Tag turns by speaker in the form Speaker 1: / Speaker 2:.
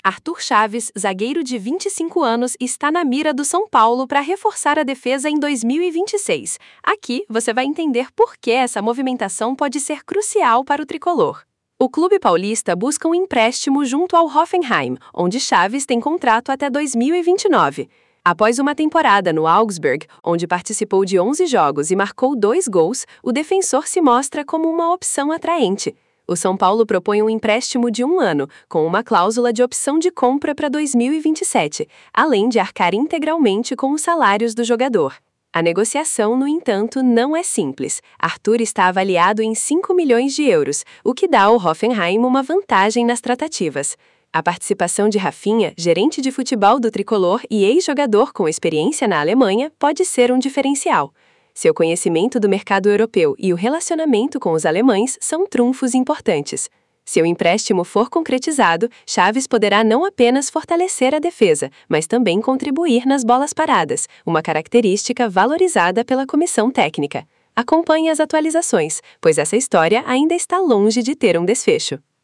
Speaker 1: Arthur Chaves, zagueiro de 25 anos, está na mira do São Paulo para reforçar a defesa em 2026. Aqui você vai entender por que essa movimentação pode ser crucial para o tricolor. O clube paulista busca um empréstimo junto ao Hoffenheim, onde Chaves tem contrato até 2029. Após uma temporada no Augsburg, onde participou de 11 jogos e marcou 2 gols, o defensor se mostra como uma opção atraente. O São Paulo propõe um empréstimo de 1 ano, com uma cláusula de opção de compra para 2027, além de arcar integralmente com os salários do jogador. A negociação, no entanto, não é simples. Arthur está avaliado em 5 milhões de euros, o que dá ao Hoffenheim uma vantagem nas tratativas. A participação de Rafinha, gerente de futebol do tricolor e ex-jogador com experiência na Alemanha, pode ser um diferencial. Seu conhecimento do mercado europeu e o relacionamento com os alemães são trunfos importantes. Se o empréstimo for concretizado, Chaves poderá não apenas fortalecer a defesa, mas também contribuir nas bolas paradas, uma característica valorizada pela comissão técnica. Acompanhe as atualizações, pois essa história ainda está longe de ter um desfecho.